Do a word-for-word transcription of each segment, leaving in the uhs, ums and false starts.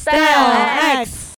Style X。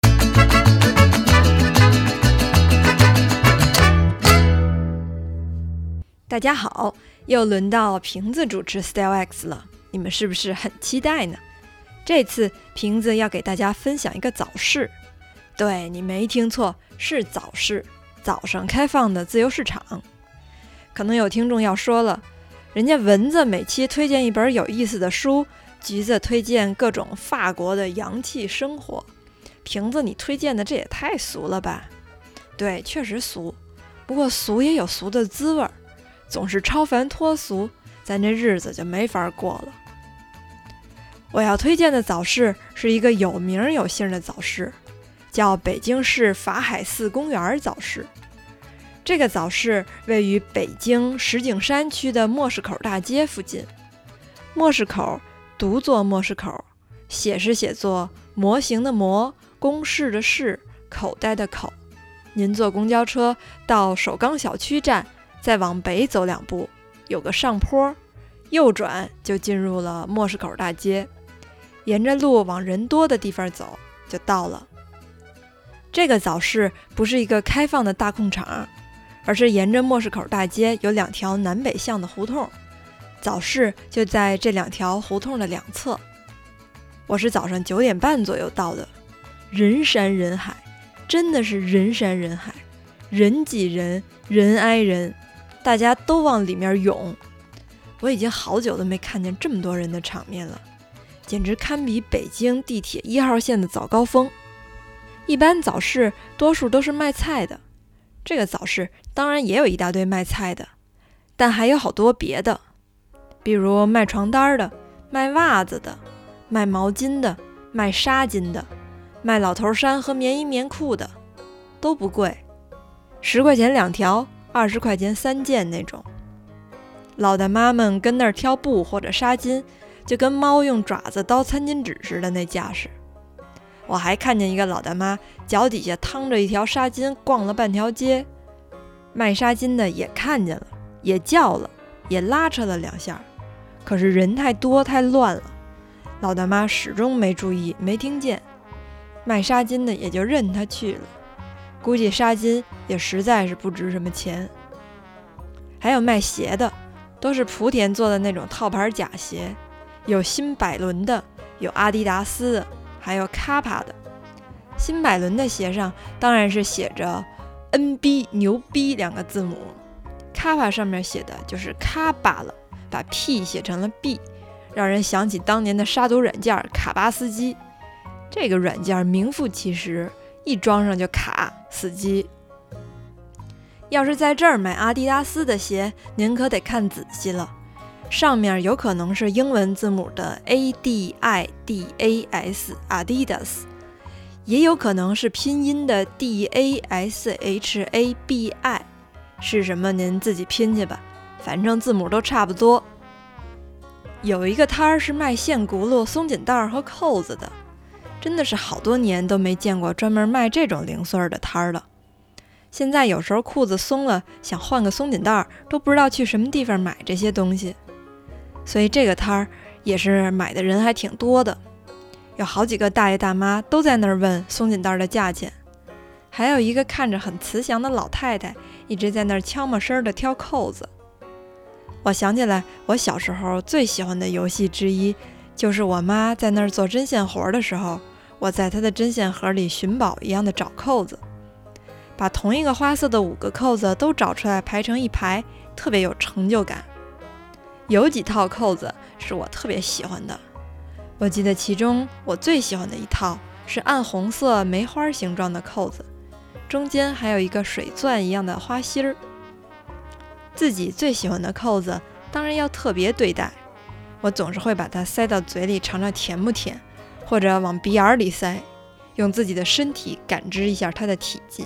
大家好，又轮到瓶子主持 Style X 了，你们是不是很期待呢？这次瓶子要给大家分享一个早市，对，你没听错，是早市，早上开放的自由市场。可能有听众要说了，人家蚊子每期推荐一本有意思的书，橘子推荐各种法国的洋气生活，瓶子你推荐的这也太俗了吧？对，确实俗，不过俗也有俗的滋味，总是超凡脱俗，咱这日子就没法过了。我要推荐的早市是一个有名有姓的早市，叫北京市法海寺公园早市。这个早市位于北京石景山区的莫市口大街附近。莫市口读作莫市口，写是写作模型的模，公式的式，口袋的口。您坐公交车到首钢小区站，再往北走两步，有个上坡，右转就进入了莫市口大街，沿着路往人多的地方走就到了。这个早市不是一个开放的大空场，而是沿着莫市口大街有两条南北向的胡同，早市就在这两条胡同的两侧。我是早上九点半左右到的，人山人海，真的是人山人海，人挤人，人挨人，大家都往里面涌。我已经好久都没看见这么多人的场面了，简直堪比北京地铁一号线的早高峰。一般早市多数都是卖菜的，这个早市当然也有一大堆卖菜的，但还有好多别的，比如卖床单的，卖袜子的，卖毛巾的，卖纱巾的，卖老头衫和棉衣棉裤的，都不贵，十块钱两条，二十块钱三件那种。老大妈们跟那儿挑布或者纱巾，就跟猫用爪子叨餐巾纸似的那架势。我还看见一个老大妈脚底下趟着一条纱巾逛了半条街，卖纱巾的也看见了，也叫了，也拉扯了两下，可是人太多太乱了，老大妈始终没注意，没听见。卖纱巾的也就任他去了，估计纱巾也实在是不值什么钱。还有卖鞋的，都是莆田做的那种套牌假鞋，有新百伦的，有阿迪达斯的，还有卡帕的。新百伦的鞋上当然是写着 N B 牛逼两个字母，卡帕上面写的就是卡巴了，把 P 写成了 B， 让人想起当年的杀毒软件卡巴斯基。这个软件名副其实，一装上就卡死机。要是在这儿买阿迪达斯的鞋，您可得看仔细了，上面有可能是英文字母的 A D I D A S Adidas， 也有可能是拼音的 D A S H A B I， 是什么您自己拼去吧，反正字母都差不多。有一个摊儿是卖线轱辘、松紧带和扣子的，真的是好多年都没见过专门卖这种零碎的摊儿了。现在有时候裤子松了，想换个松紧带，都不知道去什么地方买这些东西。所以这个摊儿也是买的人还挺多的，有好几个大爷大妈都在那儿问松紧带的价钱，还有一个看着很慈祥的老太太一直在那儿悄没声的挑扣子。我想起来，我小时候最喜欢的游戏之一，就是我妈在那儿做针线活的时候，我在她的针线盒里寻宝一样的找扣子，把同一个花色的五个扣子都找出来排成一排，特别有成就感。有几套扣子是我特别喜欢的，我记得其中我最喜欢的一套是暗红色梅花形状的扣子，中间还有一个水钻一样的花心儿。自己最喜欢的扣子当然要特别对待，我总是会把它塞到嘴里尝尝甜不甜，或者往鼻眼里塞，用自己的身体感知一下它的体积。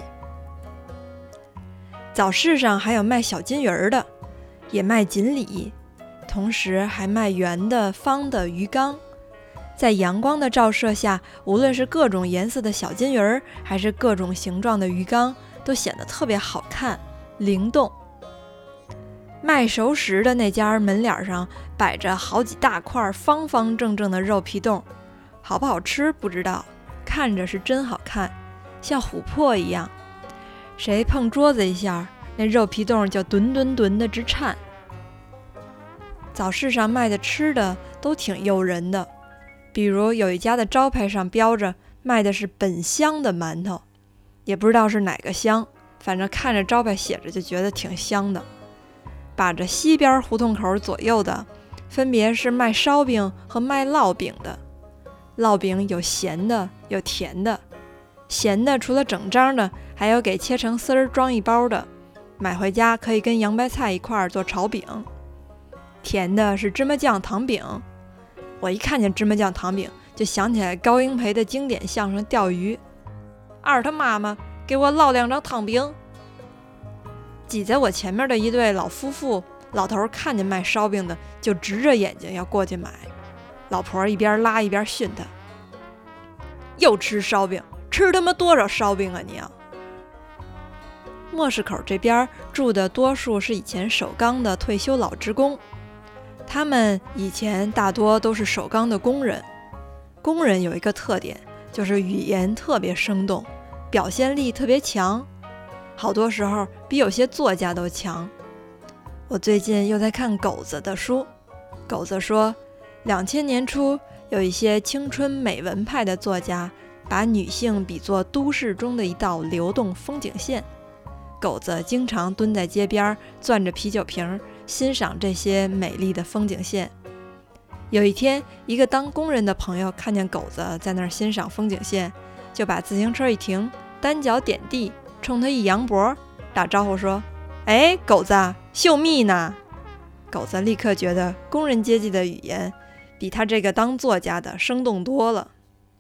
早市上还有卖小金鱼儿的，也卖锦鲤，同时还卖圆的、方的鱼缸。在阳光的照射下，无论是各种颜色的小金鱼儿，还是各种形状的鱼缸，都显得特别好看、灵动。卖熟食的那家门脸上摆着好几大块方方正正的肉皮冻， 好不好吃不知道，看着是真好看，像琥珀一样，谁碰桌子一下，那肉皮冻就吨吨吨的直颤。早市上卖的吃的都挺诱人的，比如有一家的招牌上标着卖的是本乡的馒头，也不知道是哪个乡，反正看着招牌写着就觉得挺香的。把着西边胡同口左右的分别是卖烧饼和卖烙饼的，烙饼有咸的有甜的，咸的除了整张的，还有给切成丝儿装一包的，买回家可以跟洋白菜一块儿做炒饼。甜的是芝麻酱糖饼，我一看见芝麻酱糖饼就想起来高英培的经典相声《钓鱼》，二他妈妈给我烙两张糖饼。挤在我前面的一对老夫妇，老头看见卖烧饼的就直着眼睛要过去买，老婆一边拉一边训他，又吃烧饼，吃他妈多少烧饼啊你啊！莫市口这边住的多数是以前首钢的退休老职工，他们以前大多都是首钢的工人。工人有一个特点，就是语言特别生动，表现力特别强，好多时候比有些作家都强。我最近又在看狗子的书，狗子说两千年初有一些青春美文派的作家把女性比作都市中的一道流动风景线，狗子经常蹲在街边攥着啤酒瓶欣赏这些美丽的风景线。有一天，一个当工人的朋友看见狗子在那儿欣赏风景线，就把自行车一停，单脚点地，冲他一扬脖，打招呼说，哎，狗子，秀蜜呢？狗子立刻觉得工人阶级的语言比他这个当作家的生动多了。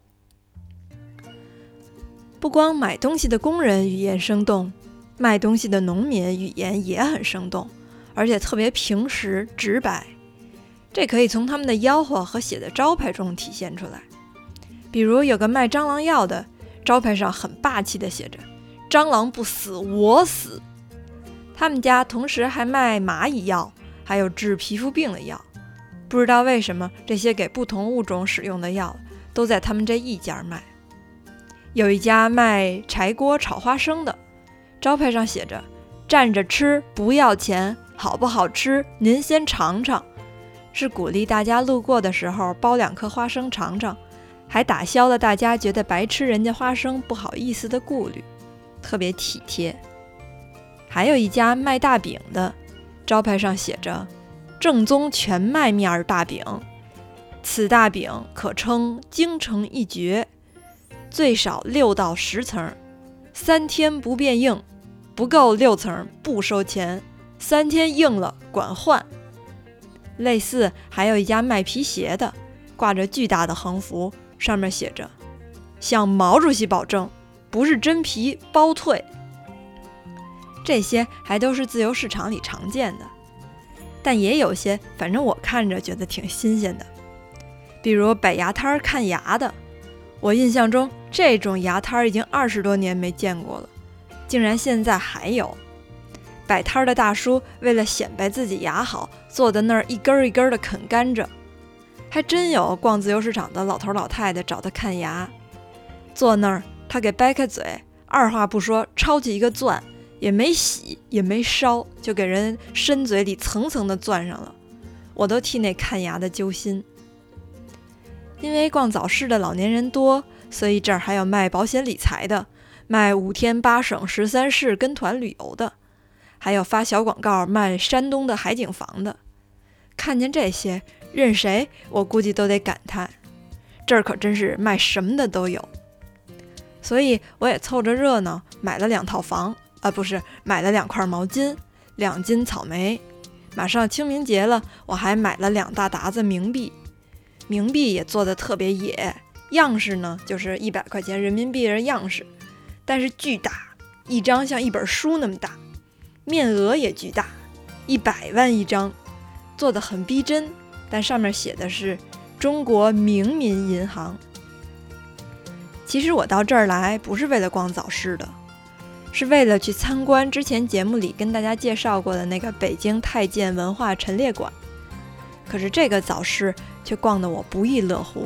不光买东西的工人语言生动，卖东西的农民语言也很生动，而且特别平实直白，这可以从他们的吆喝和写的招牌中体现出来。比如有个卖蟑螂药的，招牌上很霸气地写着，蟑螂不死我死。他们家同时还卖蚂蚁药，还有治皮肤病的药，不知道为什么这些给不同物种使用的药都在他们这一家卖。有一家卖柴锅炒花生的，招牌上写着，站着吃不要钱，好不好吃您先尝尝，是鼓励大家路过的时候剥两颗花生尝尝，还打消了大家觉得白吃人家花生不好意思的顾虑，特别体贴。还有一家卖大饼的，招牌上写着，正宗全麦面大饼，此大饼可称京城一绝，最少六到十层，三天不变硬，不够六层不收钱，三天硬了管换。类似还有一家卖皮鞋的，挂着巨大的横幅，上面写着，向毛主席保证，不是真皮包退。这些还都是自由市场里常见的，但也有些反正我看着觉得挺新鲜的，比如摆牙摊看牙的，我印象中这种牙摊已经二十多年没见过了，竟然现在还有。摆摊的大叔为了显摆自己牙好，坐在那儿一根一根的啃甘蔗，还真有逛自由市场的老头老太太找他看牙，坐那儿他给掰开嘴，二话不说抄起一个钻，也没洗也没烧，就给人伸嘴里层层的钻上了，我都替那看牙的揪心。因为逛早市的老年人多，所以这儿还有卖保险理财的，卖五天八省十三市跟团旅游的，还有发小广告卖山东的海景房的。看见这些，任谁我估计都得感叹，这儿可真是卖什么的都有。所以我也凑着热闹买了两套房啊，不是，买了两块毛巾，两斤草莓。马上清明节了，我还买了两大沓子冥币，冥币也做得特别野，样式呢就是一百块钱人民币的样式，但是巨大，一张像一本书那么大，面额也巨大，一百万一张，做得很逼真，但上面写的是中国明民银行。其实我到这儿来不是为了逛早市的，是为了去参观之前节目里跟大家介绍过的那个北京太监文化陈列馆。可是这个早市却逛得我不亦乐乎，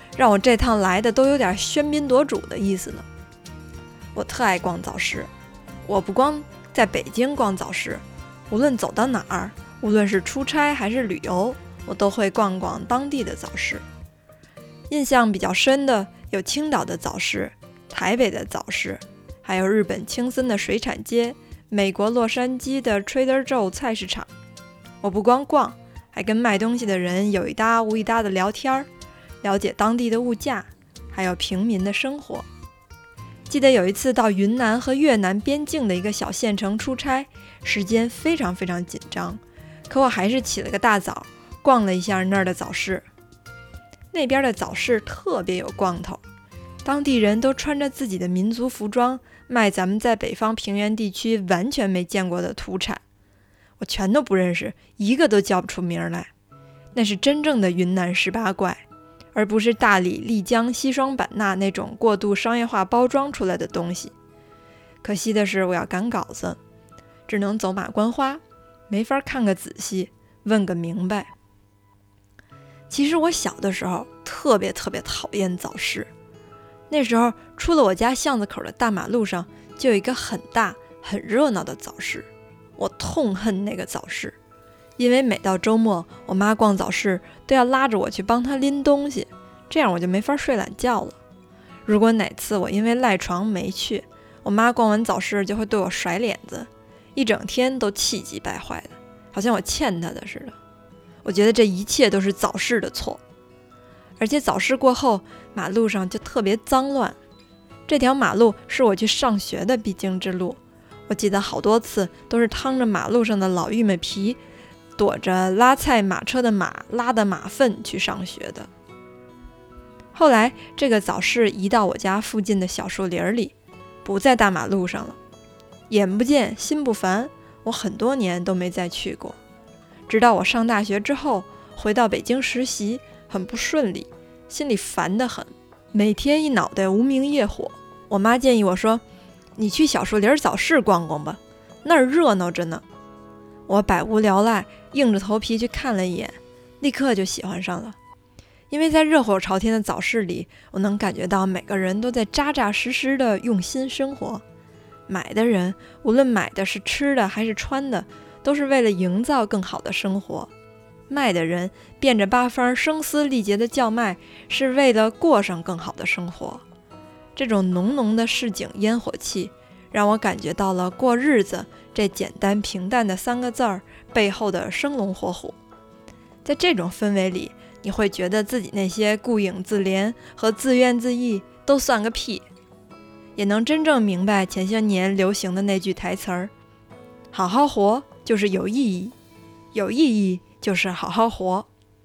让我这趟来的都有点喧宾夺主的意思呢。我特爱逛早市，我不光在北京逛早市，无论走到哪儿，无论是出差还是旅游，我都会逛逛当地的早市。印象比较深的有青岛的早市、台北的早市，还有日本青森的水产街、美国洛杉矶的 Trader Joe 菜市场。我不光逛，还跟卖东西的人有一搭无一搭的聊天，了解当地的物价，还有平民的生活。记得有一次到云南和越南边境的一个小县城出差，时间非常非常紧张，可我还是起了个大早，逛了一下那儿的早市。那边的早市特别有逛头，当地人都穿着自己的民族服装，卖咱们在北方平原地区完全没见过的土产，我全都不认识，一个都叫不出名来。那是真正的云南十八怪，而不是大理、丽江、西双版纳那种过度商业化包装出来的东西。可惜的是我要赶稿子，只能走马观花，没法看个仔细，问个明白。其实我小的时候特别特别讨厌早市，那时候出了我家巷子口的大马路上就有一个很大很热闹的早市，我痛恨那个早市，因为每到周末我妈逛早市都要拉着我去帮她拎东西，这样我就没法睡懒觉了。如果哪次我因为赖床没去，我妈逛完早市就会对我甩脸子，一整天都气急败坏的，好像我欠她的似的。我觉得这一切都是早市的错，而且早市过后马路上就特别脏乱。这条马路是我去上学的必经之路，我记得好多次都是趟着马路上的老玉米皮，躲着拉菜马车的马拉的马粪去上学的。后来这个早市移到我家附近的小树林里，不在大马路上了，眼不见心不烦，我很多年都没再去过。直到我上大学之后回到北京实习，很不顺利，心里烦得很，每天一脑袋无名业火。我妈建议我说，你去小树林早市逛逛吧，那儿热闹着呢。我百无聊赖，硬着头皮去看了一眼，立刻就喜欢上了。因为在热火朝天的早市里，我能感觉到每个人都在扎扎实实的用心生活。买的人无论买的是吃的还是穿的，都是为了营造更好的生活。卖的人变着八方声嘶力竭的叫卖，是为了过上更好的生活。这种浓浓的市井烟火气，让我感觉到了过日子这简单平淡的三个字儿背后的生龙活虎。在这种氛围里，你会觉得自己那些顾影自怜和自怨自艾都算个屁，也能真正明白前些年流行的那句台词儿：好好活就是有意义，有意义就是好好活。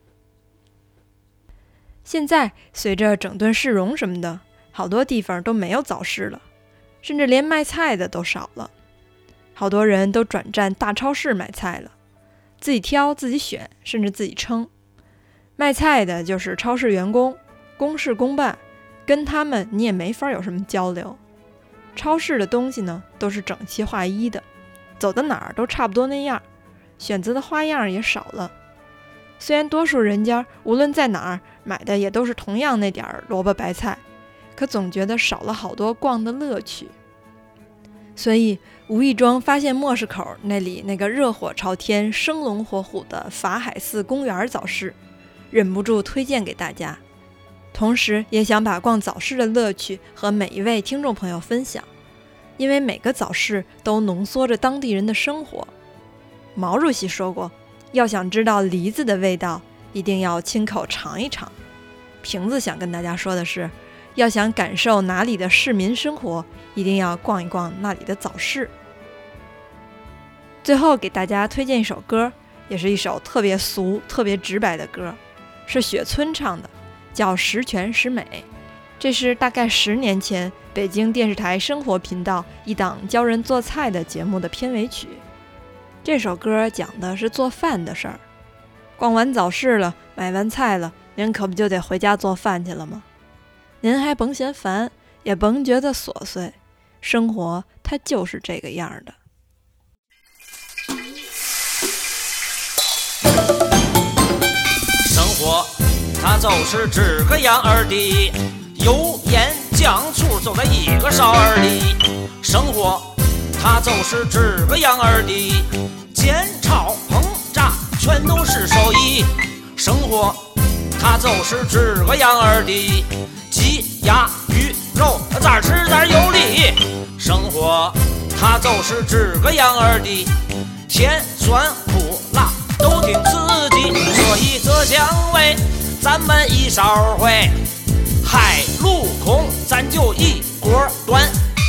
现在随着整顿市容什么的，好多地方都没有早市了，甚至连卖菜的都少了。好多人都转战大超市买菜了，自己挑自己选，甚至自己称。卖菜的就是超市员工，公事公办，跟他们你也没法有什么交流。超市的东西呢，都是整齐划一的，走到哪儿都差不多那样，选择的花样也少了。虽然多数人家无论在哪儿买的也都是同样那点萝卜白菜，可总觉得少了好多逛的乐趣。所以无意中发现莫市口那里那个热火朝天生龙活虎的法海寺公园早市，忍不住推荐给大家，同时也想把逛早市的乐趣和每一位听众朋友分享。因为每个早市都浓缩着当地人的生活。毛主席说过，要想知道梨子的味道，一定要亲口尝一尝。瓶子想跟大家说的是，要想感受哪里的市民生活，一定要逛一逛那里的早市。最后给大家推荐一首歌，也是一首特别俗特别直白的歌，是雪村唱的，叫《十全十美》。这是大概十年前北京电视台生活频道一档教人做菜的节目的片尾曲。这首歌讲的是做饭的事儿。逛完早市了，买完菜了，您可不就得回家做饭去了吗？您还甭嫌烦，也甭觉得琐碎，生活它就是这个样的。 生活它就是这个样儿的，油盐酱醋就在一个勺儿里。生活它就是这个样儿的，煎炒烹炸全都是手艺。生活它就是这个样儿的，鸡鸭鱼肉咋吃咋有理。生活它就是这个样儿的，甜酸苦辣都挺刺激，所以这香味咱们一勺会，海陆空咱就一锅端。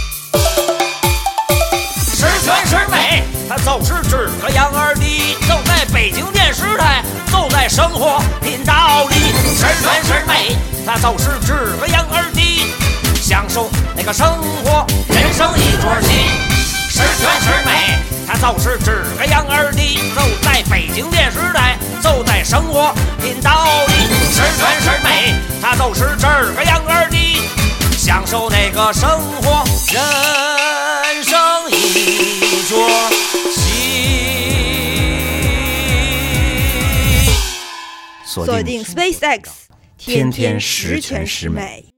十全十美它就是这个样儿的，就在北京电视台，就在生活频道里。十全十美它就是这个样儿的，享受那个生活，人生一桌戏。十全十美它就是这个样儿的，就在北京电视台，就在生活频道里。十全十美它就是这个样儿的，享受那个生活，人生一桌戏。 锁定 SpaceX， 天天十全十美。